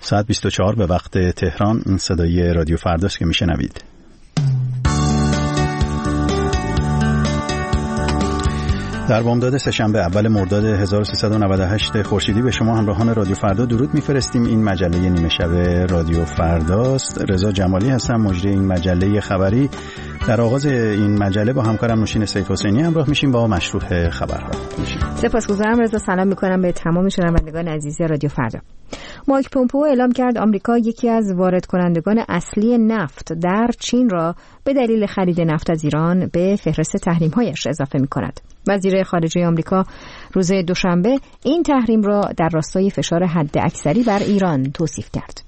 ساعت 24 به وقت تهران. صدای رادیو فرداست که میشنوید. در بامداد سه‌شنبه اول مرداد 1398 خورشیدی به شما همراهان رادیو فردا درود میفرستیم. این مجله نیمه شب رادیو فرداست. رضا جمالی هستم، مجری این مجله خبری. در آغاز این مجله با همکارم نوشین سید حسینی همراه میشیم با مشروع خبرها. سپاسگزارم رضا. سلام میکنم به تمام شنوندگان عزیز رادیو فردا. مایک پومپئو اعلام کرد آمریکا یکی از وارد کنندگان اصلی نفت در چین را به دلیل خرید نفت از ایران به فهرست تحریم‌هایش اضافه می‌کند. وزیر خارجه آمریکا روز دوشنبه این تحریم را در راستای فشار حداکثری بر ایران توصیف کرد.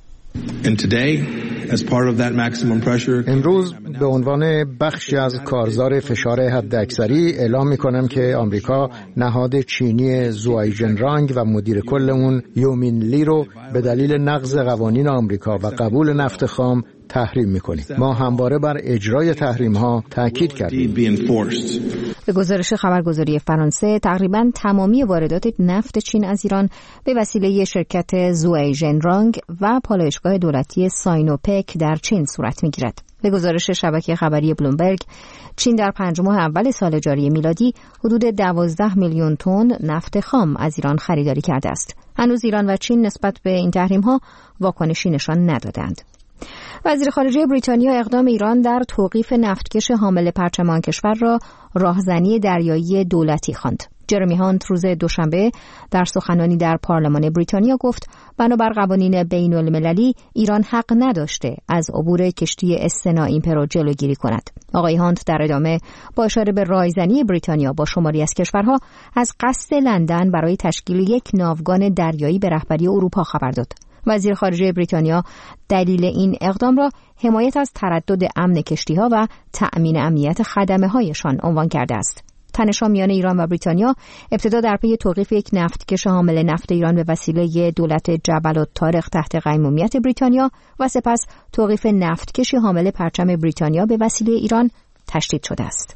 امروز به عنوان بخشی از کارزار فشار حداکثری اعلام می‌کنم که آمریکا نهاد چینی زوایژنرانگ و مدیر کل اون یومین لی رو به دلیل نقض قوانین آمریکا و قبول نفت خام تحریم می‌کنیم. ما همواره بر اجرای تحریم‌ها تاکید کردیم. به گزارش خبرگزاری فرانسه تقریباً تمامی واردات نفت چین از ایران به وسیله شرکت زوایژنرانگ و پالایشگاه دولتی ساینوپک در چین صورت می‌گیرد. به گزارش شبکه خبری بلومبرگ، چین در 5 ماه اول سال جاری میلادی حدود 12 میلیون تن نفت خام از ایران خریداری کرده است. هنوز ایران و چین نسبت به این تحریم‌ها واکنشی نشان ندادند. وزیر خارجه بریتانیا اقدام ایران در توقیف نفتکش حامل پرچم آن کشور را راهزنی دریایی دولتی خواند. جرمی هانت روز دوشنبه در سخنرانی در پارلمان بریتانیا گفت بنابر قوانین بین المللی ایران حق نداشته از عبور کشتی استنا ایمپرو جلوگیری کند. آقای هانت در ادامه با اشاره به راهزنی بریتانیا با شماری از کشورها از قصد لندن برای تشکیل یک ناوگان دریایی به رهبری اروپا خبر داد. وزیر خارجه بریتانیا دلیل این اقدام را حمایت از تردد امن کشتی‌ها و تأمین امنیت خدمه‌هایشان عنوان کرده است. تنش‌ها میان ایران و بریتانیا ابتدا در پی توقیف یک نفتکش حامل نفت ایران به وسیله دولت جبل الطارق تحت قیمومیت بریتانیا و سپس توقیف نفتکشی حامل پرچم بریتانیا به وسیله ایران تشدید شده است.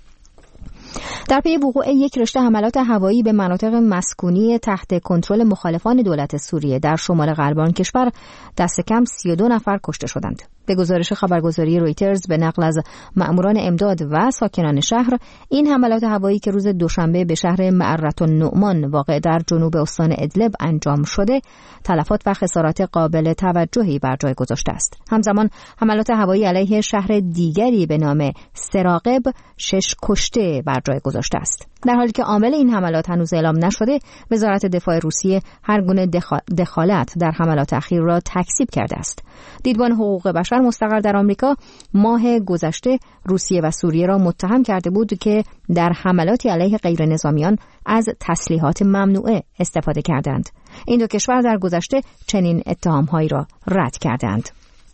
در پی وقوع یک رشته حملات هوایی به مناطق مسکونی تحت کنترل مخالفان دولت سوریه در شمال غرب آن کشور دست کم 32 نفر کشته شدند. به گزارش خبرگزاری رویترز به نقل از مأموران امداد و ساکنان شهر، این حملات هوایی که روز دوشنبه به شهر معرة النعمان واقع در جنوب استان ادلب انجام شده، تلفات و خسارات قابل توجهی بر جای گذاشته است. همزمان حملات هوایی علیه شهر دیگری به نام سراقب 6 کشته بر جای گذاشته است. در حالی که عامل این حملات هنوز اعلام نشده، وزارت دفاع روسیه هر گونه دخالت در حملات اخیر را تکذیب کرده است. دیدبان حقوق بشر مستقر در آمریکا ماه گذشته روسیه و سوریه را متهم کرده بود که در حملاتی علیه غیر نظامیان از تسلیحات ممنوعه استفاده کردند. این دو کشور در گذشته چنین اتهام‌هایی را رد کردند.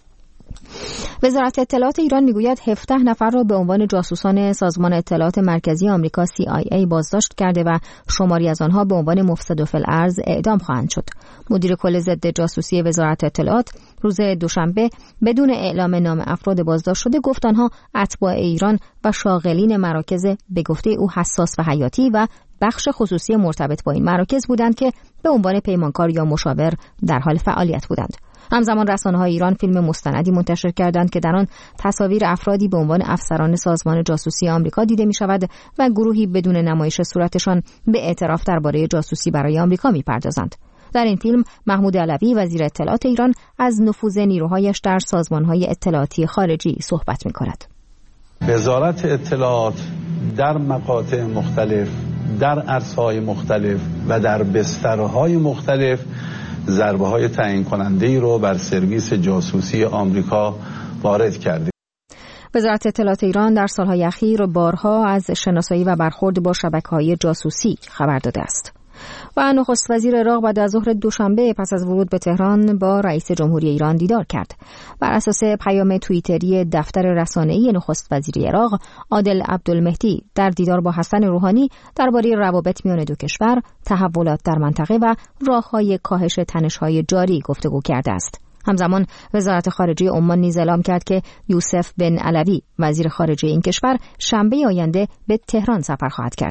وزارت اطلاعات ایران میگوید 17 نفر را به عنوان جاسوسان سازمان اطلاعات مرکزی آمریکا CIA بازداشت کرده و شماری از آنها به عنوان مفسد فی الارض اعدام خواهند شد. مدیر کل ضد جاسوسی وزارت اطلاعات روز دوشنبه بدون اعلام نام افراد بازداشت شده گفت آنها اتباع ایران و شاغلین مراکز به گفته او حساس و حیاتی و بخش خصوصی مرتبط با این مراکز بودند که به عنوان پیمانکار یا مشاور در حال فعالیت بودند. همزمان رسانه‌های ایران فیلم مستندی منتشر کردند که در آن تصاویر افرادی به عنوان افسران سازمان جاسوسی آمریکا دیده می‌شود و گروهی بدون نمایش صورتشان به اعتراف درباره جاسوسی برای آمریکا می‌پردازند. در این فیلم محمود علوی وزیر اطلاعات ایران از نفوذ نیروهایش در سازمان‌های اطلاعاتی خارجی صحبت می‌کند. وزارت اطلاعات در مقاطع مختلف، در عرصه‌های مختلف و در بسترهای مختلف ضربه‌های تعیین کننده‌ای رو بر سرویس جاسوسی آمریکا وارد کرده. وزارت اطلاعات ایران در سالهای اخیر بارها از شناسایی و برخورد با شبکه‌های جاسوسی خبر داده است. و نخست وزیر عراق بعد از ظهر دوشنبه پس از ورود به تهران با رئیس جمهوری ایران دیدار کرد. بر اساس پیام توییتری دفتر رسانه‌ای نخست وزیر عراق، عادل عبدالمهدی در دیدار با حسن روحانی درباره روابط میان دو کشور، تحولات در منطقه و راه‌های کاهش تنش‌های جاری گفتگو کرده است. همزمان وزارت خارجه عمان نیز اعلام کرد که یوسف بن علوی وزیر خارجه این کشور شنبه آینده به تهران سفر خواهد کرد.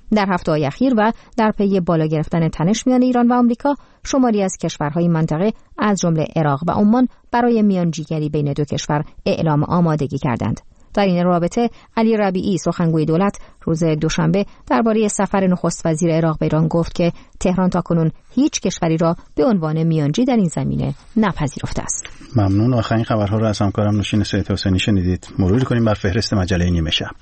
در هفته‌های اخیر و در پی بالا گرفتن تنش میان ایران و آمریکا، شماری از کشورهای منطقه از جمله عراق و عمان برای میانجیگری بین دو کشور اعلام آمادگی کردند. در این رابطه علی ربیعی سخنگوی دولت روز دوشنبه درباره سفر نخست وزیر عراق به ایران گفت که تهران تاکنون هیچ کشوری را به عنوان میانجی در این زمینه نپذیرفته است. ممنون. آخرین خبرها را از همکارم نوشین سید حسینی شنیدید. مرور کنیم بر فهرست مجله نیمه شب.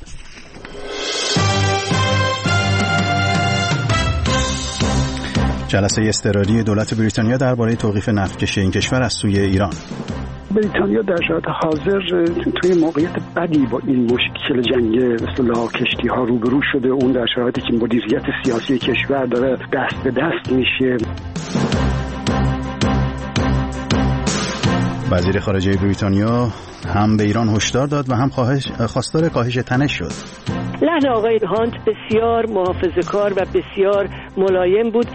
جلسه اضطراری دولت بریتانیا درباره توقیف نفتکشی این کشور از سوی ایران. بریتانیا در شرایط حاضر توی موقعیت بدی با این مشکل جنگ اصطلاح کشتی ها روبرو شده. اون در شرایطی که مدیریت سیاسی کشور داره دست به دست میشه. وزیر خارجه بریتانیا هم به ایران هشدار داد و هم خواستار کاهش تنش شد. لحن آقای هانت بسیار محافظه‌کار و بسیار ملایم بود.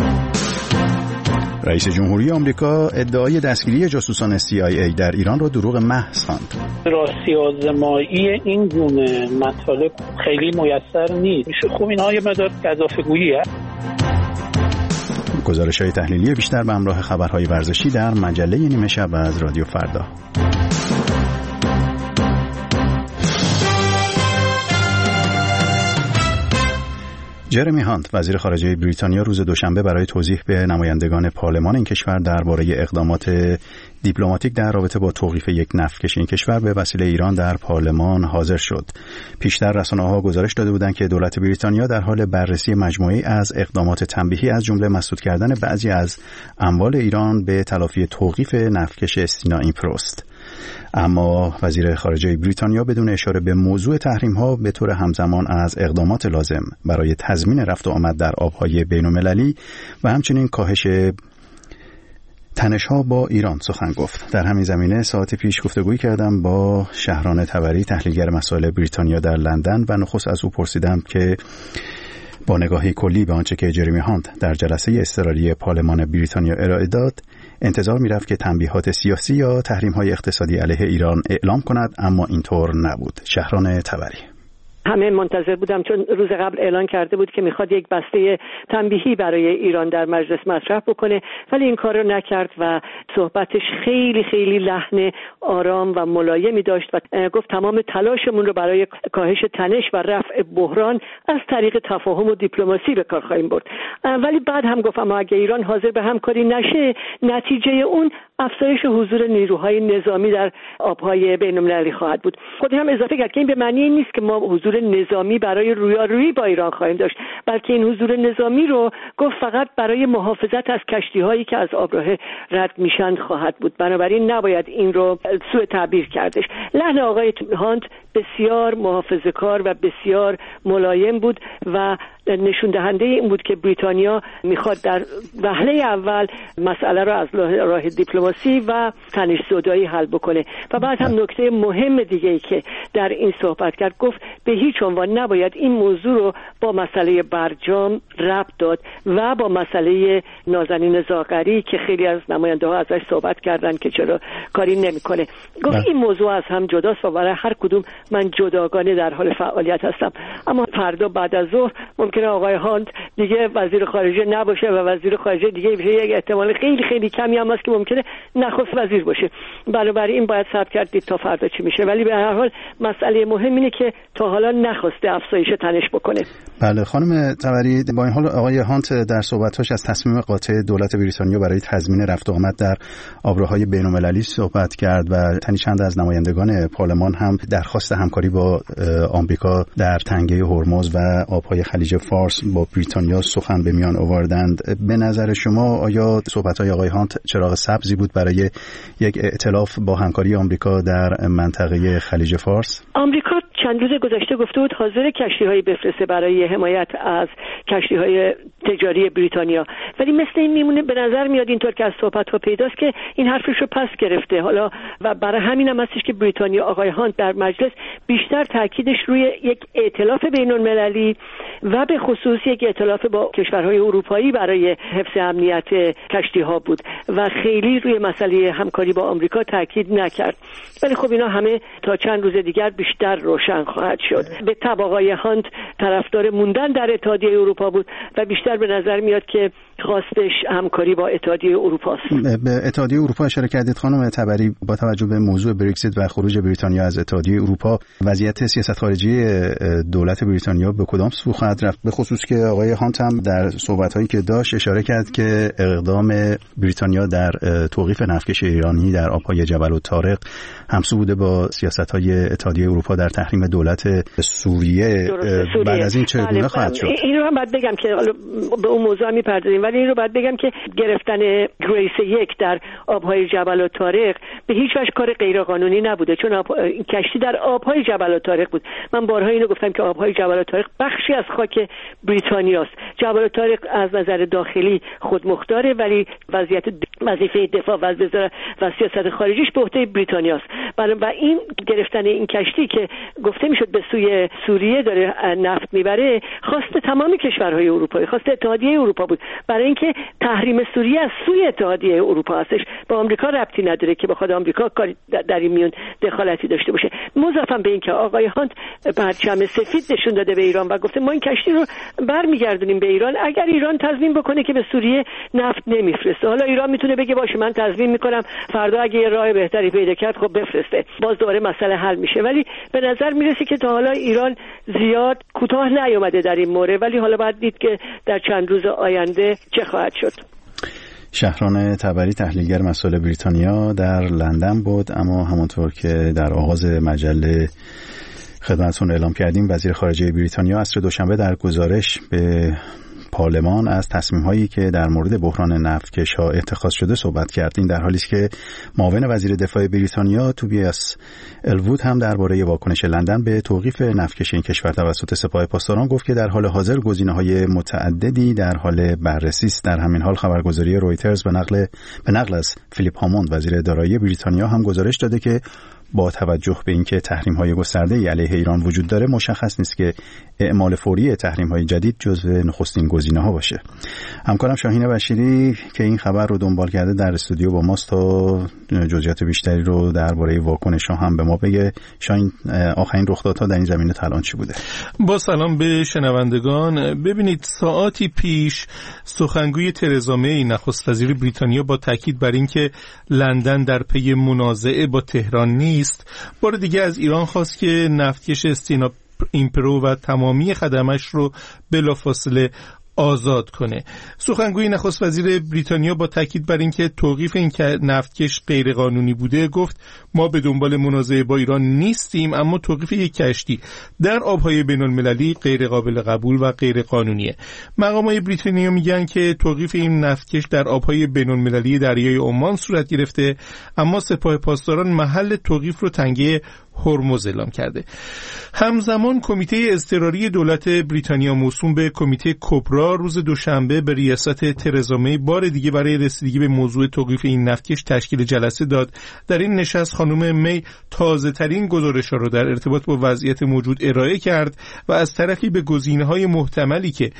رئیس جمهوری آمریکا ادعای دستگیری جاسوسان CIA در ایران را دروغ محض خواند. راستی آزمایی این گونه مطالب خیلی میسر نیست. میشه خوب اینها یه مقدار گزافه‌گوییه. گزارش‌های تحلیلی بیشتر به همراه خبرهای ورزشی در مجله نیمه شب از رادیو فردا. جرمی هانت وزیر خارجه بریتانیا روز دوشنبه برای توضیح به نمایندگان پارلمان این کشور درباره اقدامات دیپلماتیک در رابطه با توقیف یک نفتکشی این کشور به وسیله ایران در پارلمان حاضر شد. پیشتر رسانه‌ها گزارش داده بودند که دولت بریتانیا در حال بررسی مجموعه‌ای از اقدامات تنبیهی از جمله مسدود کردن بعضی از اموال ایران به تلافی توقیف نفتکش استینا پروست. اما وزیر خارجه بریتانیا بدون اشاره به موضوع تحریم‌ها به طور همزمان از اقدامات لازم برای تضمین رفت و آمد در آب‌های بین‌المللی و همچنین کاهش تنش‌ها با ایران سخن گفت. در همین زمینه ساعتی پیش گفتگویی کردم با شهران طبری تحلیلگر مسائل بریتانیا در لندن و نخست از او پرسیدم که با نگاهی کلی به آنچه که جرمی هانت در جلسه اضطراری پارلمان بریتانیا ارائه داد انتظار می‌رفت که تنبیهات سیاسی یا تحریم‌های اقتصادی علیه ایران اعلام کند، اما اینطور نبود. شهران طبری: همه منتظر بودم چون روز قبل اعلان کرده بود که میخواد یک بسته تنبیهی برای ایران در مجلس مطرح بکنه، ولی این کار رو نکرد و صحبتش خیلی خیلی لحن آرام و ملایمی داشت و گفت تمام تلاشمون رو برای کاهش تنش و رفع بحران از طریق تفاهم و دیپلماسی به کار خواهیم برد. ولی بعد هم گفت اما اگه ایران حاضر به همکاری نشه، نتیجه اون افزایش حضور نیروهای نظامی در آبهای بین‌المللی خواهد بود. خود هم اضافه کرد که این به معنی نیست که ما حضور نظامی برای رویارویی با ایران خواهیم داشت، بلکه این حضور نظامی رو گفت فقط برای محافظت از کشتی‌هایی که از آبراه رد میشن خواهد بود. بنابراین نباید این رو سوء تعبیر کردش. لحن آقای هانت بسیار محافظه‌کار و بسیار ملایم بود و نشون دهنده این بود که بریتانیا میخواد در وهله اول مسئله را از راه دیپلماسی و تنش‌زدایی حل بکنه. و بعد هم نکته مهم دیگه‌ای که در این صحبت کرد، گفت به هیچ عنوان نباید این موضوع رو با مسئله برجام ربط داد و با مسئله نازنین زاغری که خیلی از نماینده‌ها ازش صحبت کردن که چرا کاری نمی‌کنه. گفت این موضوع از هم جداست و برای هر کدوم من جداگانه در حال فعالیت هستم. اما فردا بعد از ظهر ممکنه آقای هانت دیگه وزیر خارجه نباشه و وزیر خارجه دیگه یک احتمال خیلی خیلی کمی هم هست که ممکنه نخست وزیر باشه. بنابراین باید صبر کرد دید تا فردا چی میشه. ولی به هر حال مسئله مهم اینه که تا حالا نخواسته افزایش تنش بکنه. بله خانم طبری، با این حال آقای هانت در صحبت‌هاش از تصمیم قاطع دولت بریتانیا برای تضمین رفت و آمد در آبراهای بین‌المللی صحبت کرد و تنی چند از نمایندگان پارلمان هم درخواست همکاری با آمریکا در تنگه هرمز و آبهای خلیج فارس با بریتانیا سخن به میان آوردند. به نظر شما آیا صحبت‌های آقای هانت چراغ سبزی بود برای یک ائتلاف با همکاری آمریکا در منطقه خلیج فارس؟ آمریکا چند روز گذشته گفته بود حاضر کشتی‌هایی بفرسته برای حمایت از کشتی‌های تجاری بریتانیا، ولی مثل این میمونه، به نظر میاد اینطور که از صحبت‌ها پیداست که این حرفش رو پس گرفته حالا و برای همین هم هستش که بریتانیا آقای هانت در مجلس بیشتر تاکیدش روی یک ائتلاف بین‌المللی و به خصوص یک ائتلاف با کشورهای اروپایی برای حفظ امنیت کشتی‌ها بود و خیلی روی مسئله همکاری با آمریکا تاکید نکرد. ولی خب اینا همه تا چند روز دیگر بیشتر روشن روشن خواهد شد. به طب آقای هانت طرفدار موندن در اتحادیه اروپا بود و بیشتر به نظر میاد که خواستش همکاری با اتحادیه اروپا است. به اتحادیه اروپا اشاره کردید خانم تبری. با توجه به موضوع برکزیت و خروج بریتانیا از اتحادیه اروپا، وضعیت سیاست خارجی دولت بریتانیا به کدام سو خواهد رفت؟ به خصوص که آقای هانت هم در صحبت‌هایی که داشت اشاره کرد که اقدام بریتانیا در توقیف نفتکش ایرانی در آب‌های جبل الطارق همسو بوده با سیاست‌های اتحادیه اروپا در تحریم دولت سوریه. بعد از این چگونه خواهد شد؟ این رو هم باید بگم که به اون موضوع می‌پردازیم، ولی این رو باید بگم که گرفتن گریس 1 در آب‌های جبل الطارق به هیچ وجه کار غیرقانونی نبوده، چون کشتی در آب‌های جبل الطارق بود. من بارها اینو گفتم که آب‌های جبل الطارق بخشی از خاک بریتانیاست. جبل الطارق از نظر داخلی خودمختاره، ولی وظیفه دفاع و سیاست خارجیش به عهده بریتانیاست. و این گرفتن این کشتی که گفته میشد به سوی سوریه داره نفت میبره، خواست تمام کشورهای اروپایی، خواست اتحادیه اروپا بود، برای اینکه تحریم سوریه از سوی اتحادیه اروپا هستش، با آمریکا ربطی نداره که بخواد آمریکا کاری در این میون دخالتی داشته باشه. مضافاً به این که آقای هانت پرچم سفید نشون داده به ایران و گفته ما این کشتی رو برمیگردونیم به ایران اگر ایران تضمین بکنه که به سوریه نفت نمیفرسته. حالا ایران میتونه بگه باشه من تضمین میکنم، فردا اگه یه راه بهتری پیدا کرد خب بفرسته، باز دوباره مسئله حل میشه. ولی به نظر میرسه که تا حالا ایران زیاد کوتاه نیومده در این مورد، ولی حالا باید دید که در چند روز آینده چه خواهد شد. شهران تبری، تحلیلگر مسائل بریتانیا، در لندن بود. اما همونطور که در آغاز مجله خدمتتون اعلام کردیم، وزیر خارجه بریتانیا عصر دوشنبه در گزارش به پارلمان از تصمیم‌هایی که در مورد بحران نفتکش‌ها اتخاذ شده صحبت کرد. این در حالی است که معاون وزیر دفاع بریتانیا توبیاس الوود هم درباره واکنش لندن به توقیف نفتکش این کشور توسط سپاه پاسداران گفت که در حال حاضر گزینه‌های متعددی در حال بررسی است. در همین حال خبرگزاری رویترز به نقل از فیلیپ هاموند وزیر دارایی بریتانیا هم گزارش داده که با توجه به اینکه تحریم‌های گسترده‌ای علیه ایران وجود داره، مشخص نیست که اعمال فوری تحریم‌های جدید جزو نخستین گزینه‌ها باشه. همکارم شاهین بشیری که این خبر رو دنبال کرده در استودیو با ماست تا جزئیات بیشتری رو درباره واکنش‌ها هم به ما بگه. شاهین، آخرین رخدادها در این زمینه تا الان چی بوده؟ با سلام به شنوندگان. ببینید، ساعاتی پیش سخنگوی ترزا می نخست وزیر بریتانیا با تاکید بر اینکه لندن در پی منازعه با تهران نیست، بار دیگه از ایران خواست که نفتکش استینا ایمپرو و تمامی خدمش رو بلافاصله آزاد کنه. سخنگوی نخست وزیر بریتانیا با تاکید بر اینکه توقیف این نفتکش غیر قانونی بوده گفت ما به دنبال منازعه با ایران نیستیم، اما توقیف یک کشتی در آبهای بین‌المللی غیر قابل قبول و غیر قانونیه. مقامات بریتانیا میگن که توقیف این نفتکش در آبهای بین‌المللی دریای عمان صورت گرفته، اما سپاه پاسداران محل توقیف رو تنگه هرمز اعلام کرده. همزمان کمیته اضطراری دولت بریتانیا موسوم به کمیته کبرا روز دوشنبه به ریاست ترزا می بار دیگه برای رسیدگی به موضوع توقیف این نفتکش تشکیل جلسه داد. در این نشست خانم می تازه ترین گزارش‌ها را در ارتباط با وضعیت موجود ارائه کرد و از طرفی به گزینه‌های محتملی که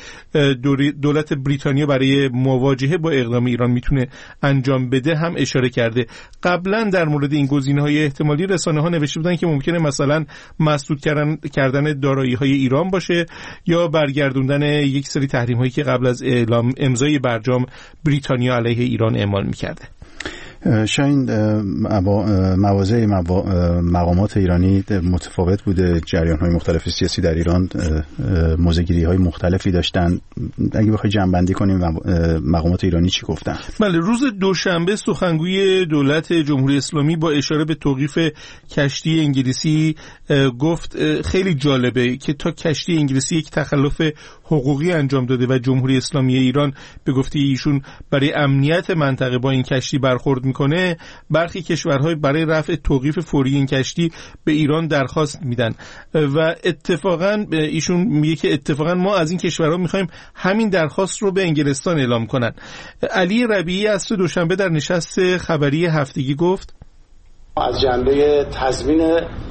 دولت بریتانیا برای مواجهه با اقدام ایران میتونه انجام بده هم اشاره کرده. قبلا در مورد این گزینه‌های احتمالی رسانه‌ها نوشته بودن که ممکنه مثلا مسدود کردن دارایی‌های ایران باشه یا برگردوندن یک سری تحریم‌هایی که قبل از امضای برجام بریتانیا علیه ایران اعمال می‌کرده. شاید مواضع مقامات ایرانی متفاوت بوده، جریان‌های مختلف سیاسی در ایران موضع‌گیری‌های مختلفی داشتن. اگه بخوای جمع‌بندی کنیم مقامات ایرانی چی گفتن؟ بله، روز دوشنبه سخنگوی دولت جمهوری اسلامی با اشاره به توقیف کشتی انگلیسی گفت خیلی جالبه که تا کشتی انگلیسی یک تخلف حقوقی انجام داده و جمهوری اسلامی ایران به گفته ایشون برای امنیت منطقه با این کشتی برخورد میکنه، برخی کشورهای برای رفع توقیف فوری این کشتی به ایران درخواست میدن و اتفاقا ایشون میگه که اتفاقا ما از این کشورها میخوایم همین درخواست رو به انگلستان اعلام کنن. علی ربیعی عصر دوشنبه در نشست خبری هفتگی گفت از جنبه تضمین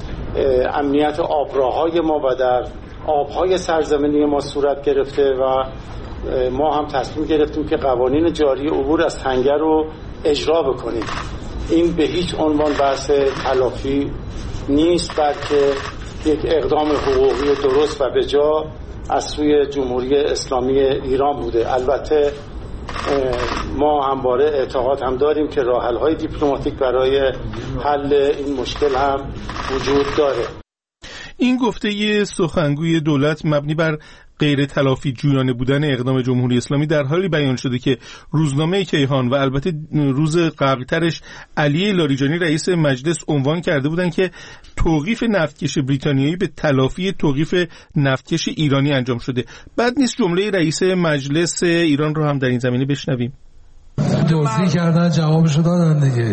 امنیت آبراهای ما و در آبهای سرزمینی ما صورت گرفته و ما هم تصمیم گرفتیم که قوانین جاری عبور از تنگه رو اجرا بکنیم. این به هیچ عنوان بحث تلافی نیست، بلکه یک اقدام حقوقی درست و بجا از سوی جمهوری اسلامی ایران بوده. البته ما همواره اعتقاد هم داریم که راه حل‌های دیپلماتیک برای حل این مشکل هم وجود داره. این گفته سخنگوی دولت مبنی بر غیر تلافی جویانه بودن اقدام جمهوری اسلامی در حالی بیان شده که روزنامه کیهان و البته روز قبلترش علی لاریجانی رئیس مجلس عنوان کرده بودند که توقیف نفتکش بریتانیایی به تلافی توقیف نفتکش ایرانی انجام شده. بد نیست جمله رئیس مجلس ایران رو هم در این زمینه بشنویم. دزدی کردن جوابشو دادن دیگه.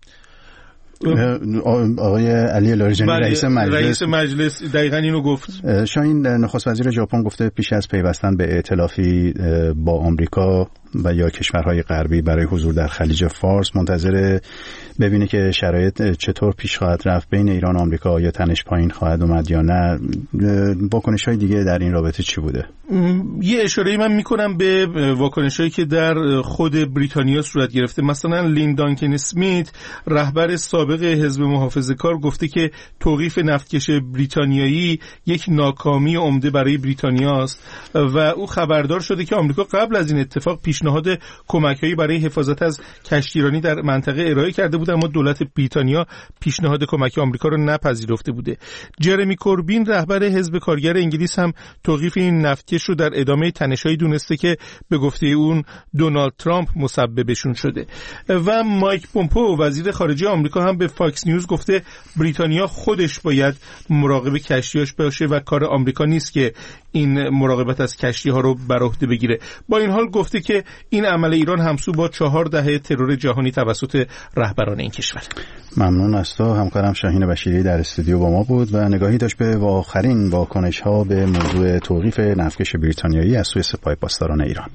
آقای علی لاریجانی رئیس مجلس دقیقاً اینو گفت. شاهین نخست وزیر ژاپن گفته پیش از پیوستن به ائتلافی با آمریکا و یا کشورهای غربی برای حضور در خلیج فارس منتظر ببینه که شرایط چطور پیش خواهد رفت بین ایران و آمریکا، آیا تنش پایین خواهد اومد یا نه. واکنش‌های دیگه در این رابطه چی بوده؟ یه اشاره‌ای من میکنم به واکنش‌هایی که در خود بریتانیا صورت گرفته. مثلا لین دانکن اسمیت رهبر سابق حزب محافظه‌کار گفته که توقیف نفتکش بریتانیایی یک ناکامی عمده برای بریتانیا است و او خبردار شده که آمریکا قبل از این اتفاق پیشنهاد کمک‌هایی برای حفاظت از کشتیرانی در منطقه ارائه کرده بود، اما دولت بریتانیا پیشنهاد کمک آمریکا را نپذیرفته بوده. جرمی کوربین رهبر حزب کارگر انگلیس هم توقیف این نفتکش رو در ادامه تنش‌هایی دونسته که به گفته اون دونالد ترامپ مسببشون شده. و مایک پومپئو وزیر خارجه آمریکا هم به فاکس نیوز گفته بریتانیا خودش باید مراقب کشتیاش باشه و کار آمریکا نیست که این مراقبت از کشتی‌ها رو بر عهده بگیره. با این حال گفته که این عمل ایران همسو با 4 دهه ترور جهانی توسط رهبران این کشور. ممنون از تو. همکارم شاهین بشیری در استودیو با ما بود و نگاهی داشت به آخرین واکنش‌ها به موضوع توقیف نفتکش بریتانیایی از سوی سپاه پاسداران ایران.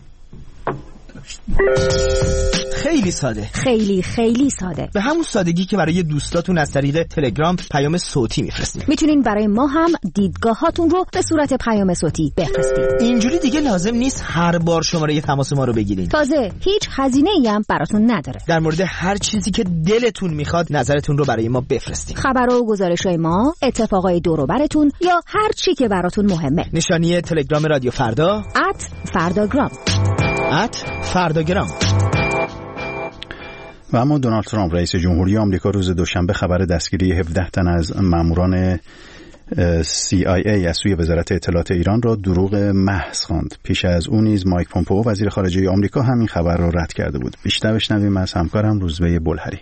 خیلی ساده، خیلی ساده، به همون سادگی که برای دوستاتون از طریق تلگرام پیام صوتی میفرستید. میتونین برای ما هم دیدگاهاتون رو به صورت پیام صوتی بفرستید. اینجوری دیگه لازم نیست هر بار شماره تماس ما رو بگیرین. تازه هیچ هزینه‌ای هم براتون نداره. در مورد هر چیزی که دلتون میخواد نظرتون رو برای ما بفرستید. خبرها و گزارش‌های ما، اتفاقای دور و براتون یا هر چی که براتون مهمه. نشانی تلگرام رادیو فردا @فرداگرام. فرداگرام. و اما دونالد ترامپ رئیس جمهوری آمریکا روز دوشنبه خبر دستگیری 17 تن از ماموران CIA از سوی وزارت اطلاعات ایران را دروغ محض خواند. پیش از اون نیز مایک پومپئو وزیر خارجه آمریکا همین خبر را رد کرده بود. بیشتر بشنویم از همکارم روزبه بلهری.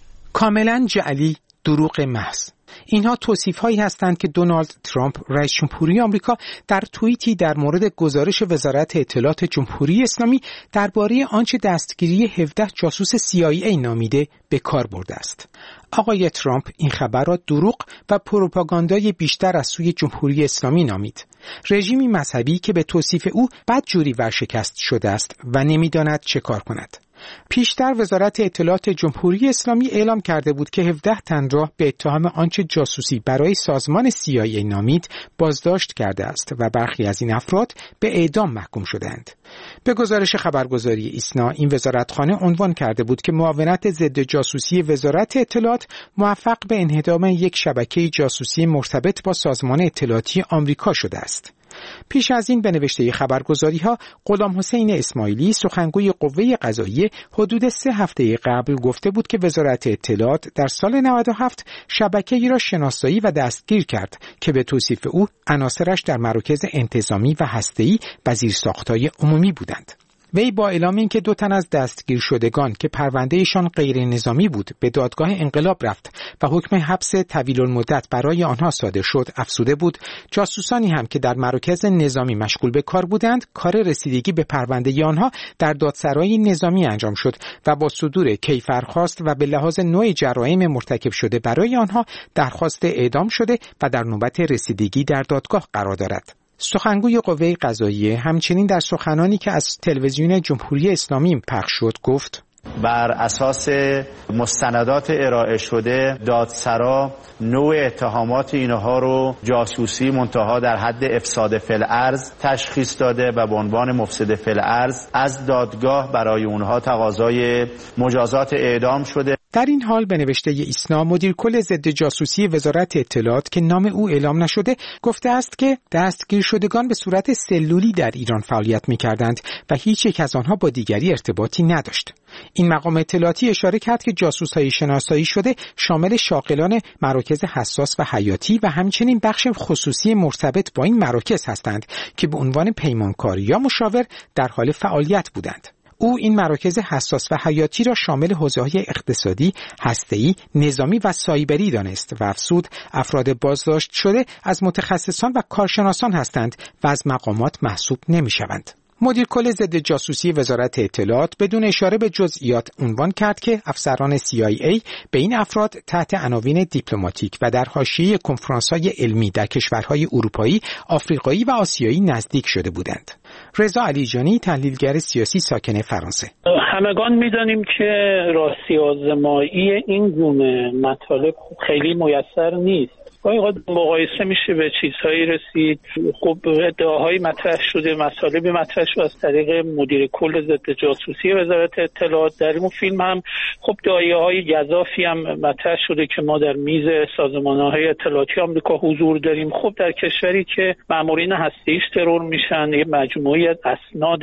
کاملا جعلی، دروغ محض. اینها توصیف‌هایی هستند که دونالد ترامپ رئیس جمهوری آمریکا در توییتی در مورد گزارش وزارت اطلاعات جمهوری اسلامی درباره آنچه دستگیری 17 جاسوس CIA نامیده به کار برده است. آقای ترامپ این خبر را دروغ و پروپاگاندای بیشتر از سوی جمهوری اسلامی نامید. رژیمی مذهبی که به توصیف او بدجوری ورشکست شده است و نمی‌داند چه کار کند. پیشتر وزارت اطلاعات جمهوری اسلامی اعلام کرده بود که 17 تن را به اتهام آنچه جاسوسی برای سازمان CIA نامید بازداشت کرده است و برخی از این افراد به اعدام محکوم شدند. به گزارش خبرگزاری ایسنا این وزارتخانه عنوان کرده بود که معاونت ضد جاسوسی وزارت اطلاعات موفق به انهدام یک شبکه جاسوسی مرتبط با سازمان اطلاعاتی آمریکا شده است. پیش از این به نوشته خبرگزاری‌ها غلام حسین اسماعیلی سخنگوی قوه قضاییه حدود 3 هفته قبل گفته بود که وزارت اطلاعات در سال 97 شبکه‌ای را شناسایی و دستگیر کرد که به توصیف او عناصرش در مراکز انتظامی و هسته‌ای و زیرساخت‌های عمومی بودند. وی با اعلام اینکه 2 تن از دستگیر شدگان که پروندهشان غیر نظامی بود به دادگاه انقلاب رفت و حکم حبس طویل المدت برای آنها صادر شد افزوده بود جاسوسانی هم که در مراکز نظامی مشغول به کار بودند کار رسیدگی به پرونده آنها در دادسرای نظامی انجام شد و با صدور کیفرخواست و به لحاظ نوع جرایم مرتکب شده برای آنها درخواست اعدام شده و در نوبت رسیدگی در دادگاه قرار دارد. سخنگوی قوه قضاییه همچنین در سخنانی که از تلویزیون جمهوری اسلامی پخش شد گفت: بر اساس مستندات ارائه شده دادسرا نوع اتهامات اینها رو جاسوسی منتها در حد افساد فی الارض تشخیص داده و به عنوان مفسد فی الارض از دادگاه برای اونها تقاضای مجازات اعدام شده. در این حال به نوشته ایسنا مدیر کل ضد جاسوسی وزارت اطلاعات که نام او اعلام نشده گفته است که دستگیر شدگان به صورت سلولی در ایران فعالیت می‌کردند و هیچ یک از آنها با دیگری ارتباطی نداشت. این مقام اطلاعاتی اشاره کرد که جاسوس‌های شناسایی شده شامل شاغلان مراکز حساس و حیاتی و همچنین بخش خصوصی مرتبط با این مراکز هستند که به عنوان پیمانکار یا مشاور در حال فعالیت بودند. او این مراکز حساس و حیاتی را شامل حوزه‌های اقتصادی، هسته‌ای، نظامی و سایبری دانست و افزود افراد بازداشت شده از متخصصان و کارشناسان هستند و از مقامات محسوب نمی‌شوند. مدیر کل ضد جاسوسی وزارت اطلاعات بدون اشاره به جزئیات عنوان کرد که افسران CIA به این افراد تحت عناوین دیپلماتیک و در حاشیه کنفرانس‌های علمی در کشورهای اروپایی، آفریقایی و آسیایی نزدیک شده بودند. رضا علیجانی تحلیلگر سیاسی ساکن فرانسه: همگان می‌دانیم که راستی آزمایی این گونه مطالب خیلی میسر نیست. گاهی مقایسه میشه به چیزهایی رسید. خب ادعاهای مطرح شده، مطالبی مطرح شده از طریق مدیر کل ضد جاسوسی وزارت اطلاعات. در این فیلم هم خب دعایاهای گزافی هم مطرح شده که ما در میز سازمان‌های اطلاعاتی آمریکا حضور داریم. خب در کشوری که مامورین هسته‌ایش ترور میشن، یه مجموعه از اسناد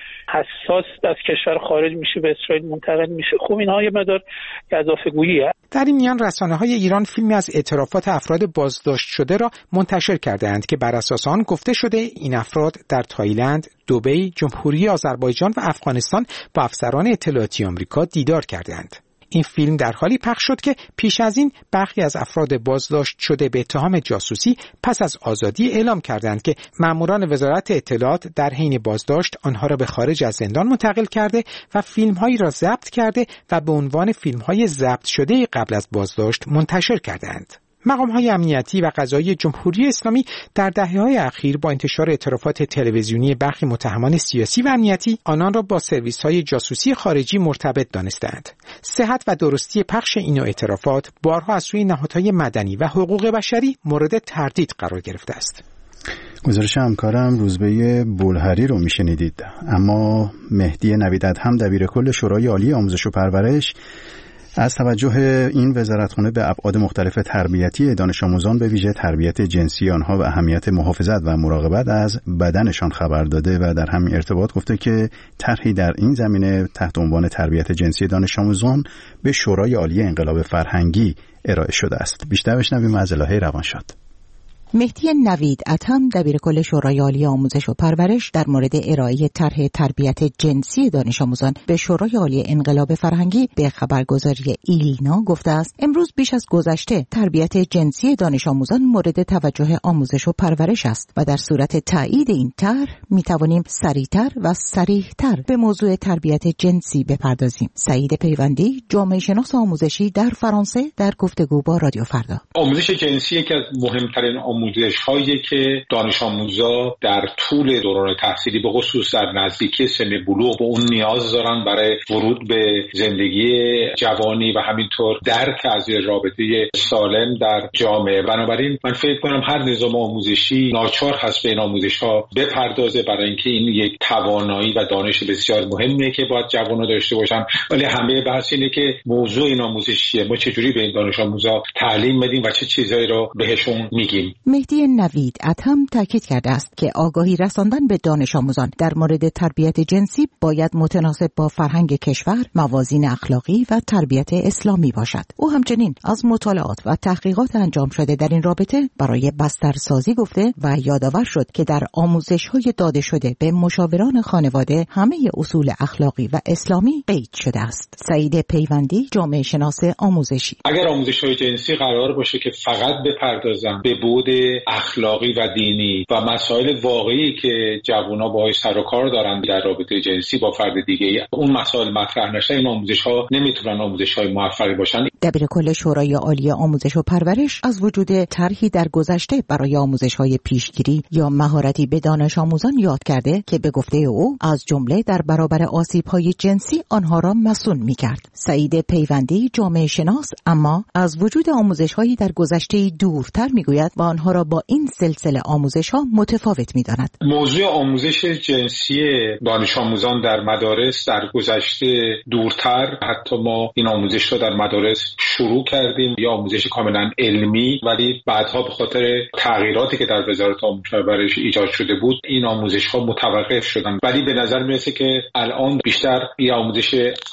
حساس از کشور خارج میشه به اسرائیل منتقل میشه. خب اینها یه مقدار گزافه‌گوییه. در این میان رسانه‌های ایران فیلمی از اعترافات افراد بازداشت شده را منتشر کرده‌اند که بر اساس آن گفته شده این افراد در تایلند، دبی، جمهوری آذربایجان و افغانستان با افسران اطلاعاتی آمریکا دیدار کرده‌اند. این فیلم در حالی پخش شد که پیش از این برخی از افراد بازداشت شده به اتهام جاسوسی پس از آزادی اعلام کردند که ماموران وزارت اطلاعات در حین بازداشت آنها را به خارج از زندان منتقل کرده و فیلم‌هایی را ضبط کرده و به عنوان فیلم‌های ضبط شده قبل از بازداشت منتشر کردند. مقام‌های امنیتی و قضایی جمهوری اسلامی در دهه‌های اخیر با انتشار اعترافات تلویزیونی برخی متهمان سیاسی و امنیتی آنان را با سرویس‌های جاسوسی خارجی مرتبط دانستند. صحت و درستی پخش این اعترافات بارها از سوی نهادهای مدنی و حقوق بشری مورد تردید قرار گرفته است. گزارش همکارم روزبه بولهری رو میشنیدید. اما مهدی نوید ادهم دبیر کل شورای عالی آموزش و پرورش از توجه این وزارتخانه به ابعاد مختلف تربیتی دانش آموزان به ویژه تربیت جنسی آنها و اهمیت محافظت و مراقبت از بدنشان خبر داده و در همین ارتباط گفته که طرحی در این زمینه تحت عنوان تربیت جنسی دانش آموزان به شورای عالی انقلاب فرهنگی ارائه شده است. بیشتر بشنویم از الهه روانشاد. مهدی نوید ادهم دبیر کل شورای عالی آموزش و پرورش در مورد ارائه طرح تربیت جنسی دانش آموزان به شورای عالی انقلاب فرهنگی به خبرگزاری ایلنا گفته است امروز بیش از گذشته تربیت جنسی دانش آموزان مورد توجه آموزش و پرورش است و در صورت تایید این طرح می توانیم سریعتر و صریح‌تر به موضوع تربیت جنسی بپردازیم. سعید پیوندی جامعه شناس آموزشی در فرانسه در گفتگو با رادیو فردا: آموزش جنسی یکی از مهمترین آموزش‌هایی که دانش آموزا در طول دوران تحصیلی به خصوص در نزدیکی سن بلوغ به اون نیاز دارن برای ورود به زندگی جوانی و همینطور درک از رابطه سالم در جامعه. بنابراین من فکر کنم هر نظام آموزشی ناچار هست به این آموزش‌ها بپردازه برای اینکه این یک توانایی و دانش بسیار مهمه که باید جوان‌ها داشته باشن. ولی همه بحث اینه که موضوع این آموزشیه، ما چجوری به این دانش آموزا تعلیم بدیم و چه چیزایی رو بهشون میگیم. مهدی نوید ادهم تاکید کرده است که آگاهی رساندن به دانش آموزان در مورد تربیت جنسی باید متناسب با فرهنگ کشور، موازین اخلاقی و تربیت اسلامی باشد. او همچنین از مطالعات و تحقیقات انجام شده در این رابطه برای بسترسازی گفته و یادآور شد که در آموزش‌های داده شده به مشاوران خانواده همه اصول اخلاقی و اسلامی قید شده است. سعید پیوندی جامعه شناس آموزشی: اگر آموزش‌های جنسی قرار باشه که فقط بپردازن به بعد اخلاقی و دینی و مسائل واقعی که جوونا باهاش سر و کار دارن در رابطه جنسی با فرد دیگه، اون مسائل مطرح نشه، این آموزش‌ها نمیتونن آموزش‌های موفقی باشن. دبیرکل شورای عالی آموزش و پرورش از وجود طرحی در گذشته برای آموزش‌های پیشگیری یا مهارتی به دانش آموزان یاد کرده که به گفته او از جمله در برابر آسیب‌های جنسی آنها را مسئول می‌کرد. سعید پیوندی جامعه شناس اما از وجود آموزش‌هایی در گذشته دورتر می‌گوید و آنها را با این سلسله آموزش‌ها متفاوت می‌داند. موضوع آموزش جنسی دانش آموزان در مدارس در گذشته دورتر، حتی ما این آموزش را در مدارس شروع کردیم یا آموزش کاملا علمی، ولی بعدها به خاطر تغییراتی که در وزارت آموزش و پرورش ایجاد شده بود این آموزش‌ها متوقف شدن، ولی به نظر میرسه که الان بیشتر این آموزش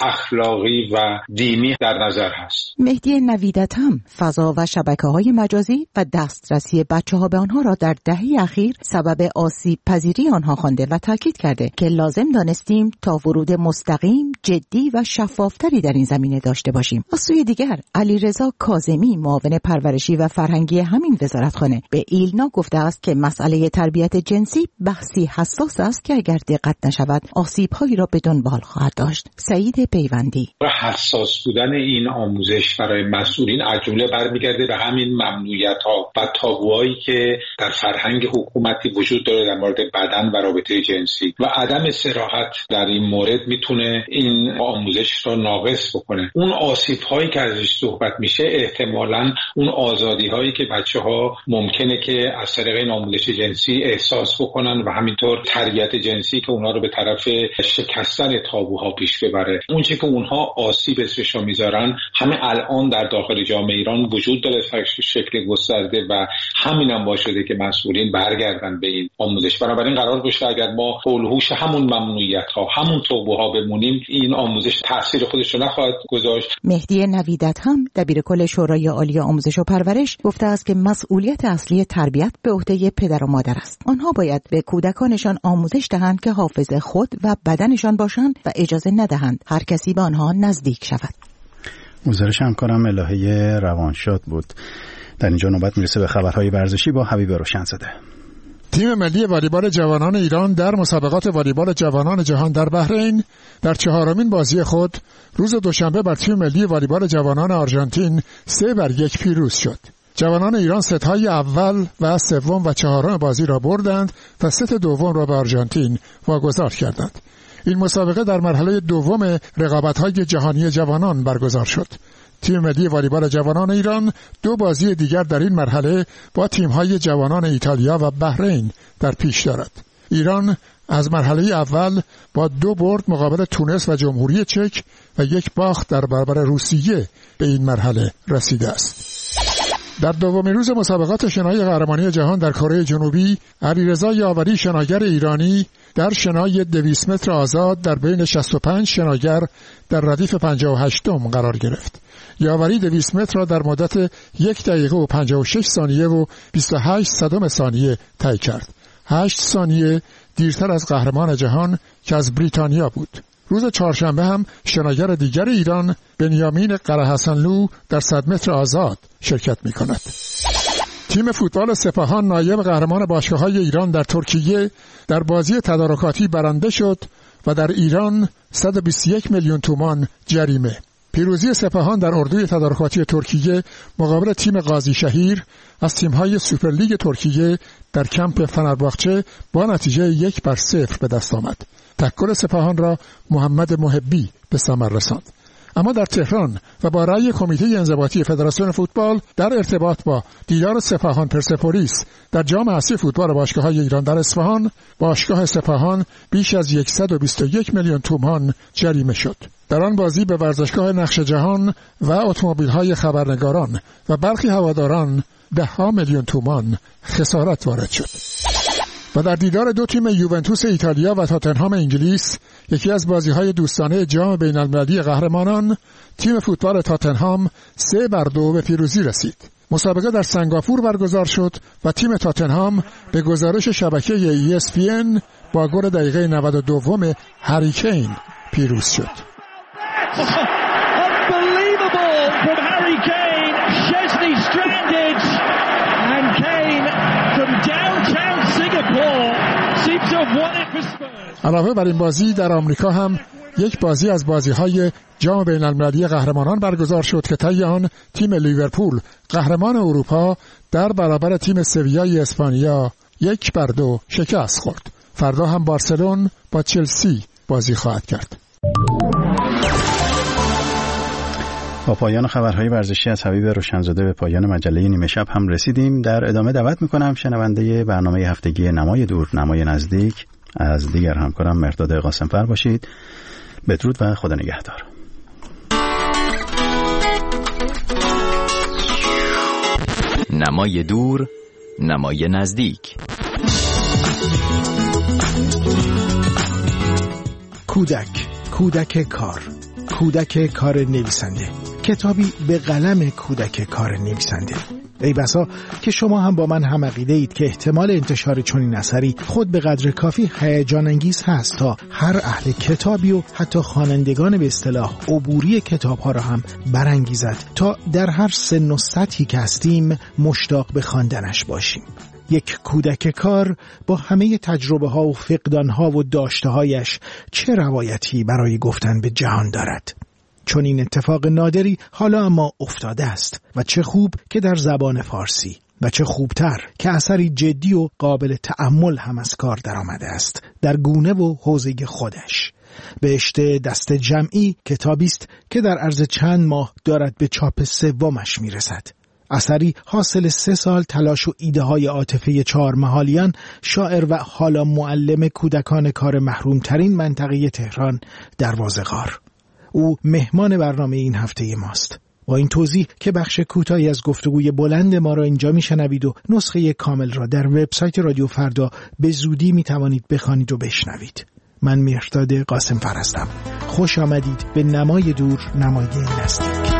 اخلاقی و دینی در نظر هست. مهدی نویدت هم فضا و شبکه‌های مجازی و دسترسی بچه‌ها به آنها را در دهه اخیر سبب آسیب پذیری آنها خوانده و تاکید کرده که لازم دانستیم تا ورود مستقیم، جدی و شفافتری در این زمینه داشته باشیم. از سوی دیگر علیرضا کاظمی معاون پرورشی و فرهنگی همین وزارتخانه به ایلنا گفته است که مسئله تربیت جنسی بحثی حساس است که اگر دقت نشود آسیب‌هایی را به دنبال خواهد داشت. سعید پیوندی: حساس بودن این آموزش برای مسئولین از جمله برمیگرده به همین ممنوعیت‌ها و تابوهایی که در فرهنگ حکومتی وجود داره در مورد بدن و رابطه جنسی و عدم صراحت در این مورد میتونه این آموزش را ناقص بکنه. اون آسیب‌هایی که ازش صحبت میشه احتمالاً اون آزادی‌هایی که بچه‌ها ممکنه که از طریق این آموزش جنسی احساس بکنن و همینطور تربیت جنسی که اونها رو به طرف شکستن تابوها پیش ببره. اون چیزی که اونها آسیب اسمش رو میذارن همه الان در داخل جامعه ایران وجود داره شکل گسترده و همینم باشه که مسئولین برگردن به این آموزش. بنابراین قرار باشه اگر ما هولهوش همون ممنوعیت‌ها، همون توبه‌ها بمونیم این آموزش تاثیر خودش رو نخواهد گذاشت. مهدی نویدت هم دبیرکل شورای عالی آموزش و پرورش گفته است که مسئولیت اصلی تربیت به عهده پدر و مادر است. آنها باید به کودکانشان آموزش دهند که حافظ خود و بدنشان باشند و اجازه ندهند هر کسی به آنها نزدیک شود. گزارش همکارم الهه روانشاد بود. در اینجا نوبت میرسه به خبرهای ورزشی با حبیب روشنزاده. تیم ملی والیبال جوانان ایران در مسابقات والیبال جوانان جهان در بحرین در چهارمین بازی خود روز دوشنبه بر تیم ملی والیبال جوانان آرژانتین 3-1 پیروز شد. جوانان ایران ست‌های اول و سوم و چهارم بازی را بردند و ست دوم را به آرژانتین واگذار کردند. این مسابقه در مرحله دوم رقابت‌های جهانی جوانان برگزار شد. تیم ملی والیبال جوانان ایران 2 بازی دیگر در این مرحله با تیم‌های جوانان ایتالیا و بحرین در پیش دارد. ایران از مرحله اول با 2 برد مقابل تونس و جمهوری چک و 1 باخت در برابر روسیه به این مرحله رسیده است. در دومین روز مسابقات شنای قهرمانی جهان در کره جنوبی، علیرضا یاوری شناگر ایرانی در شنای 200 متر آزاد در بین 65 شناگر در ردیف 58م قرار گرفت. یاوری 200 متر را در مدت 1 دقیقه و 56 ثانیه و 28 صدم ثانیه طی کرد. 8 ثانیه دیرتر از قهرمان جهان که از بریتانیا بود. روز چهارشنبه هم شناگر دیگر ایران بنیامین قرهحسنلو در 100 متر آزاد شرکت می کند. تیم فوتبال سپاهان نایب قهرمان باشگاه‌های ایران در ترکیه در بازی تدارکاتی برنده شد و در ایران 121 میلیون تومان جریمه. پیروزی سپاهان در اردوی تدارکاتی ترکیه مقابل تیم قاضی شهیر از تیم‌های سوپرلیگ ترکیه در کمپ فنرباغچه با نتیجه 1-0 به دست آمد. تکل سپاهان را محمد محبی به ثمر رساند. اما در تهران و با رأی کمیته انضباطی فدراسیون فوتبال در ارتباط با دیدار سپاهان پرسپولیس در جام اسیای فوتبال باشگاه‌های ایران در اصفهان، باشگاه سپاهان بیش از 121 میلیون تومان جریمه شد. در آن بازی به ورزشگاه نقش جهان و اتومبیل‌های خبرنگاران و برخی هواداران 10 میلیون تومان خسارت وارد شد. و در دیدار 2 تیم یوونتوس ایتالیا و تاتنهام انگلیس، یکی از بازی‌های دوستانه جام بین‌المللی قهرمانان، تیم فوتبال تاتنهام 3-2 به پیروزی رسید. مسابقه در سنگاپور برگزار شد و تیم تاتنهام به گزارش شبکه ESPN با گل دقیقه 92 هری کین پیروز شد. علاوه بر این بازی در آمریکا هم یک بازی از بازی‌های جام بین‌المللی قهرمانان برگزار شد که طی آن تیم لیورپول قهرمان اروپا در برابر تیم سویای اسپانیا 1-2 شکست خورد. فردا هم بارسلون با چلسی بازی خواهد کرد. با پایان خبرهای ورزشی از حبیب روشنزاده به پایان مجله نیمه شب هم رسیدیم. در ادامه دعوت میکنم شنونده برنامه هفتگی نمای دور نمای نزدیک از دیگر همکارم مرداد قاسمفر باشید. بدرود و خدا نگهدار. نمای دور نمای نزدیک. کودک کار نویسنده، کتابی به قلم کودک کار نویسنده. ای بسا که شما هم با من هم عقیده اید که احتمال انتشار چنین اثری خود به قدر کافی هیجان انگیز هست تا هر اهل کتابی و حتی خوانندگان به اصطلاح عبوری کتاب‌ها را هم برانگیزد تا در هر سن و سطحی که هستیم مشتاق به خواندنش باشیم. یک کودک کار با همه تجربه ها و فقدان ها و داشته هایش چه روایتی برای گفتن به جهان دارد. چون این اتفاق نادری حالا اما افتاده است و چه خوب که در زبان فارسی و چه خوبتر که اثری جدی و قابل تأمل هم از کار در آمده است در گونه و حوزه خودش. بهشت دست جمعی کتابی است که در عرض چند ماه دارد به چاپ سومش میرسد. اثری حاصل 3 سال تلاش و ایده های عاطفه 4 محالیان، شاعر و حالا معلم کودکان کار محروم ترین منطقه تهران دروازه‌غار. او مهمان برنامه این هفته ماست. با این توضیح که بخش کوتاهی از گفتگوی بلند ما را اینجا میشنوید و نسخه کامل را در وبسایت رادیو فردا به زودی میتوانید بخوانید و بشنوید. من مهرداد قاسمفر هستم. خوش آمدید به نمای دور نمای نزدیک.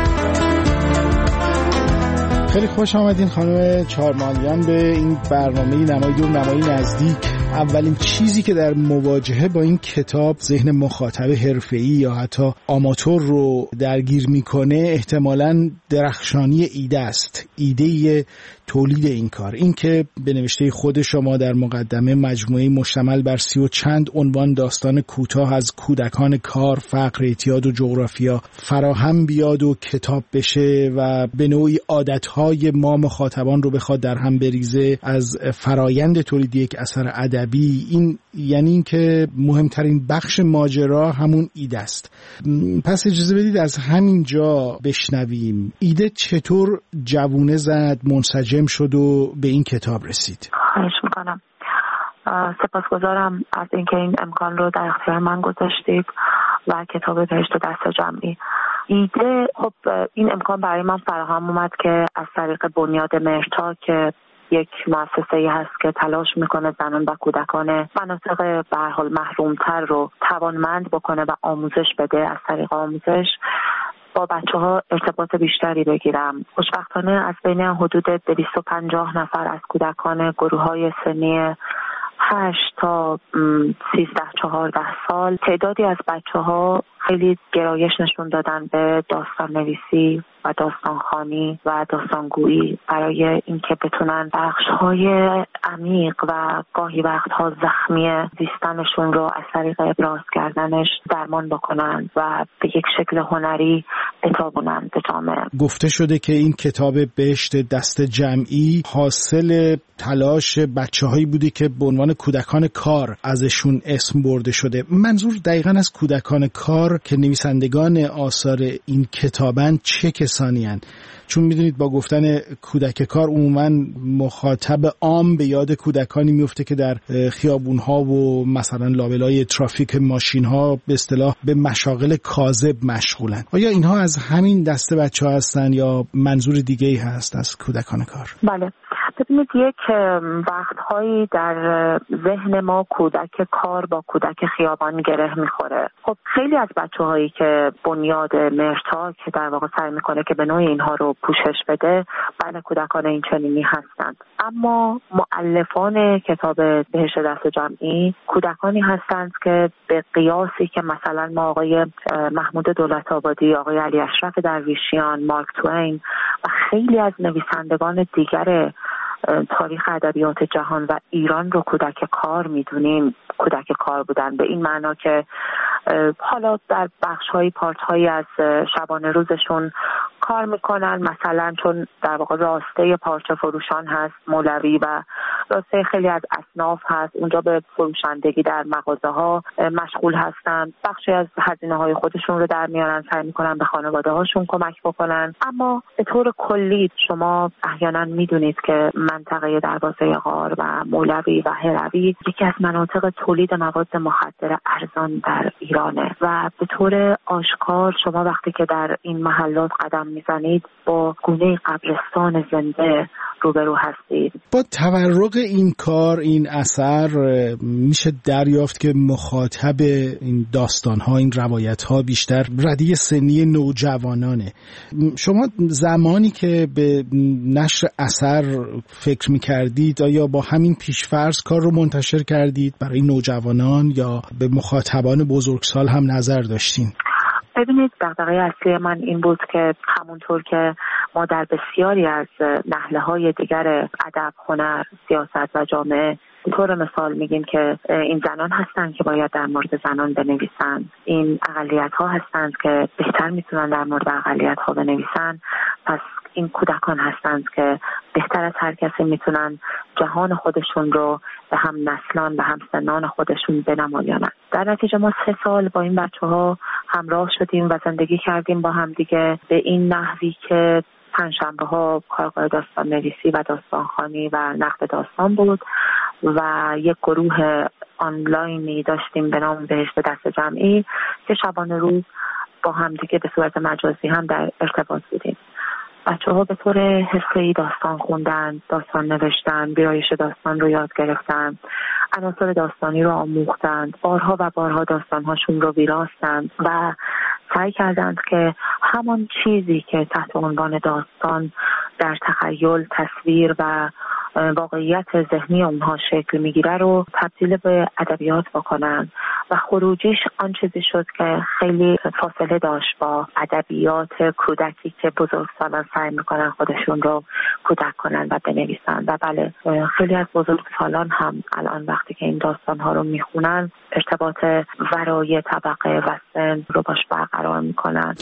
خیلی خوش آمدین خانم چارمالیان به این برنامه نمای دور نمای نزدیک. اولین چیزی که در مواجهه با این کتاب ذهن مخاطب حرفه‌ای یا حتی آماتور رو درگیر میکنه احتمالاً درخشانی ایده است، ایده تولید این کار. این که به نوشته خود شما در مقدمه مجموعه مشتمل بر 30 و چند عنوان داستان کوتاه از کودکان کار، فقر، اعتیاد و جغرافیا فراهم بیاد و کتاب بشه و به نوعی عادتهای ما مخاطبان رو بخواد در هم بریزه از فرایند تولید یک اثر ادبی، این یعنی این که مهمترین بخش ماجرا همون ایده است. پس اجازه بدید از همین جا بشنویم ایده چطور جوونه زد، منسجم شد و به این کتاب رسید. خواهش میکنم. سپاسگزارم از اینکه این امکان رو در اختیار من گذاشتید و کتاب بهشت دست جمعی. ایده خب این امکان برای من فراهم اومد که از طریق بنیاد مهرتا که یک مؤسسه‌ای هست که تلاش میکنه زنان و کودکان مناطق به هر حال محرومتر رو توانمند بکنه و آموزش بده، از طریق آموزش با بچه‌ها ارتباط بیشتری بگیرم. خوشبختانه از بین حدود 250 نفر از کودکان گروه‌های سنی 8 تا 13-14 سال تعدادی از بچه‌ها خیلی گرایش نشون دادن به داستان نویسی و داستان خوانی و داستانگویی برای اینکه بتونن بخش‌های عمیق و گاهی وقت‌ها زخمی زیستنشون رو از طریق ابراز کردنش درمان بکنن و به یک شکل هنری بتابونن به جامعه. گفته شده که این کتاب بهشت دست جمعی حاصل تلاش بچه‌هایی بوده که به عنوان کودکان کار ازشون اسم برده شده. منظور دقیقاً از کودکان کار که نویسندگان آثار این کتابن چه کسانی هستند؟ چون میدونید با گفتن کودک کار عموماً مخاطب عام به یاد کودکانی میفته که در خیابون‌ها و مثلا لابلای ترافیک ماشین‌ها به اصطلاح به مشاغل کاذب مشغولن. آیا اینها از همین دسته بچه‌ها هستن یا منظور دیگه‌ای هست از کودکان کار؟ بله. ببینید یک وقتهایی در ذهن ما کودک کار با کودک خیابان گره میخوره. خب خیلی از بچه‌هایی که بنیاد مهرتا که در واقع سعی میکنه که به نوعی اینها رو پوشش بده، بله کودکان این چنینی هستند. اما مؤلفان کتاب بهشت دست جمعی کودکانی هستند که به قیاسی که مثلا ما آقای محمود دولت‌آبادی، آقای علی اشرف درویشیان، مارک توین و خیلی از نویسندگان دیگر تاریخ ادبیات جهان و ایران رو کودک کار میدونیم، کودک کار بودن به این معنا که حالا در بخش‌های پارت‌هایی از شبانه روزشون کار میکنن، مثلا چون در واقع راسته پارچه فروشان هست مولوی و راسته خیلی از اصناف هست، اونجا به فروشندگی در مغازه ها مشغول هستن، بخشی از هزینه های خودشون رو در میارن، سعی میکنن به خانواده هاشون کمک بکنن. اما به طور کلی شما احیانا میدونید که منطقه دروازه غار و مولوی و هروی یکی از مناطق تولید مواد مخدر ارزان در ایرانه و به طور آشکار شما وقتی که در این محلات قدم میزنید با گونه قبرستان زنده روبرو هستید. با تورق این کار، این اثر، میشه دریافت که مخاطب این داستان‌ها، این روایت‌ها بیشتر رده سنی نوجوانانه. شما زمانی که به نشر اثر فکر می‌کردید آیا با همین پیش‌فرض کار رو منتشر کردید برای نوجوانان یا به مخاطبان بزرگسال هم نظر داشتین؟ ببینید، دغدغه اصلی من این بود که همونطور که ما در بسیاری از نهله‌های دیگر ادب، هنر، سیاست و جامعه طور مثال میگیم که این زنان هستند که باید در مورد زنان بنویسن، این اقلیت‌ها هستند که بهتر میتونن در مورد اقلیت‌ها بنویسن، پس این کودکان هستند که بهتر از هر کسی میتونن جهان خودشون رو به هم نسلان، به هم سنان خودشون بنمایانن. در نتیجه ما 3 سال با این بچه‌ها همراه شدیم و زندگی کردیم با هم دیگه به این نحوی که پنجشنبه ها کارگاه داستان نویسی و داستان خوانی و نقد داستان بود و یک گروه آنلاینی داشتیم به نام بهشت دست جمعی که شبانه روز با هم دیگه به صورت مجازی هم در ارتباط بودیم. بچه‌ها به طور حرفه‌ای داستان خوندن، داستان نوشتن، ویرایش داستان رو یاد گرفتن، عناصر داستانی رو آموختند، بارها و بارها داستان‌هاشون رو ویراستند و سعی کردند که همان چیزی که تحت عنوان داستان در تخیل، تصویر و واقعیت ذهنی اونها شکل میگیره رو تبدیل به ادبیات بکنن و خروجیش آن چیزی شد که خیلی فاصله داشت با ادبیات کودکی که بزرگسالان سعی میکنن خودشون رو کودک کنن و بنویسن. و بله، خیلی از بزرگسالان هم الان وقتی که این داستانها رو میخونن ارتباط ورای طبقه و سن رو باش برقرار میکنن.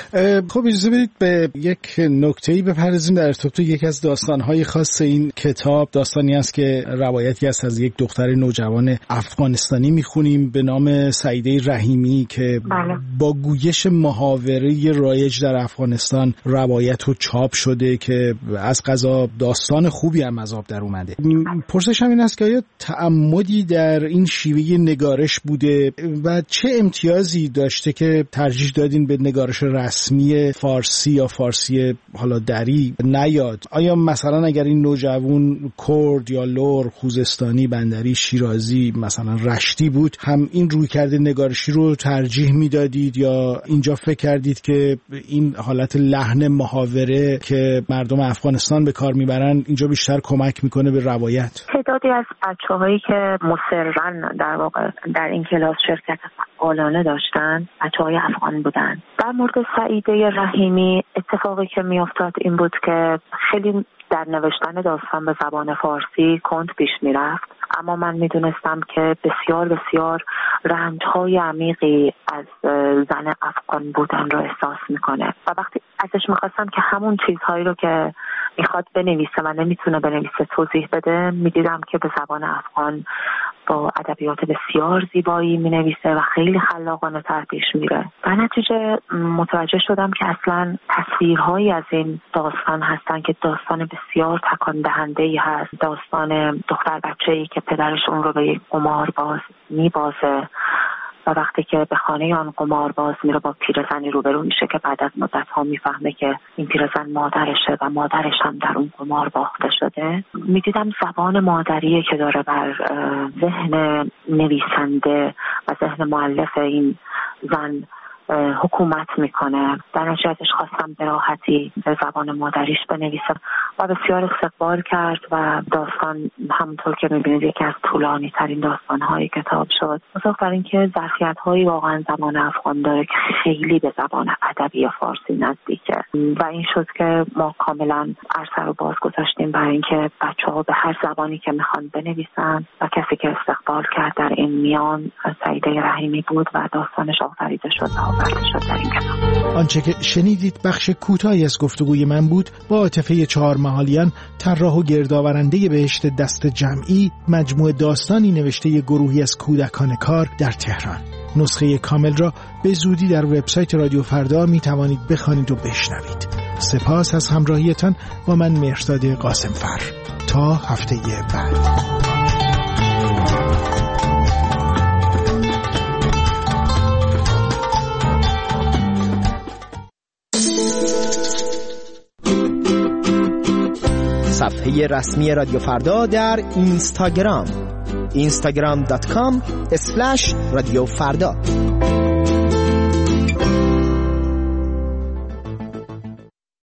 خب اجازه بدید به یک نکته‌ای بپردازیم در ارتباط یکی از داستان‌های خاص این کتاب. داستانی است که روایتی است از یک دختر نوجوان افغانستانی میخونیم به نام سعیده رحیمی که با گویش محاوره‌ای رایج در افغانستان روایت و چاپ شده که از قضا داستان خوبی هم از آب در اومده. پرسشم این است که آیا تعمدی در این شیوه نگارش بوده و چه امتیازی داشته که ترجیح دادین به نگارش رسمی فارسی یا فارسی حالا دری نیاد؟ آیا مثلا اگر این نوجوان کرد یا لور، خوزستانی، بندری، شیرازی، مثلا رشتی بود، هم این رویکرد نگارشی رو ترجیح میدادید یا اینجا فکر کردید که این حالت لحن محاوره که مردم افغانستان به کار میبرن اینجا بیشتر کمک میکنه به روایت؟ تعدادی از بچه‌هایی که مصرن در واقع در این کلاس شرکت فعالانه داشتن بچه‌های افغان بودن. در مورد سعیده رحیمی اتفاقی که میافتاد این بود که خیلی در نوشتن داستان به زبان فارسی کند پیش میرفت، اما من میدونستم که بسیار بسیار رنج‌های عمیقی از زن افغان بودن رو احساس میکنه و وقتی ازش میخواستم که همون چیزهایی رو که میخواد بنویسه و نمیتونه بنویسه توضیح بده، میدیدم که به زبان افغان با ادبیات بسیار زیبایی مینویسه و خیلی خلاقانه تر پیش میره. در نتیجه متوجه شدم که اصلا تصویرهایی از این داستان هستن که داستان بسیار تکان دهنده‌ای هست، داستان دختر بچه‌ای که پدرش اون رو به یک قمارباز میبازه و وقتی که به خانه آن قمارباز میره با پیرزنی روبرو میشه که بعد از مدت‌ها میفهمه که این پیرزن مادرشه و مادرش هم در اون قمار باخته شده. میدیدم زبان مادریه که داره بر ذهن نویسنده و ذهن مؤلف این زن حکومت میکنه. در نتیجه ازش خواستم به راحتی به زبان مادریش بنویسه و بسیار استقبال کرد و داستان همونطور که میبینید یکی از طولانی ترین داستانهای کتاب شد. بزرگ بر این که ظرفیت هایی واقعا زبان افغان داره که خیلی به زبان ادبی فارسی نزدیکه و این شد که ما کاملا عرصه رو باز گذاشتیم برای اینکه بچه‌ها به هر زبانی که میخوان بنویسن و کسی که استقبال کرد در این میان سعیده رحیمی بود و داستانش آفریده شد و آورده شد در این کتاب. آنچه که شنیدید بخش کوتاهی از گفتگوی من بود با عاطفه چهارمحالیان، طراح و گردآورنده بهشت دست جمعی، مجموعه داستانی نوشته گروهی از کودکان کار در تهران. نسخه کامل را به زودی در وبسایت رادیو فردا می توانید بخوانید و بشنوید. سپاس از همراهیتان با من مهرداد قاسمفر. تا هفته بعد. صفحه رسمی رادیو فردا در اینستاگرام instagram.com/رادیو فردا